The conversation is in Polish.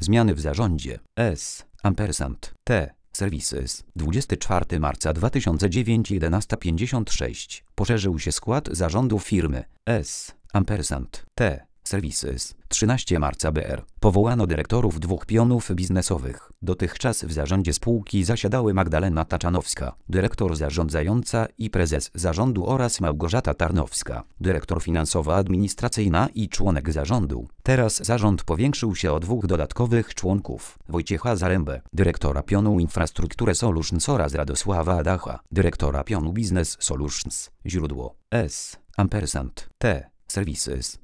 Zmiany w zarządzie. S. T. Services. 24 marca 2009 11:56. Poszerzył się skład zarządu firmy. S. T. Services. 13 marca BR. Powołano dyrektorów 2 pionów biznesowych. Dotychczas w zarządzie spółki zasiadały Magdalena Taczanowska, dyrektor zarządzająca i prezes zarządu, oraz Małgorzata Tarnowska, dyrektor finansowo-administracyjna i członek zarządu. Teraz zarząd powiększył się o 2 dodatkowych członków: Wojciecha Zarębę, dyrektora pionu Infrastrukturę Solutions, oraz Radosława Adacha, dyrektora pionu Business Solutions. Źródło. S. T. Services.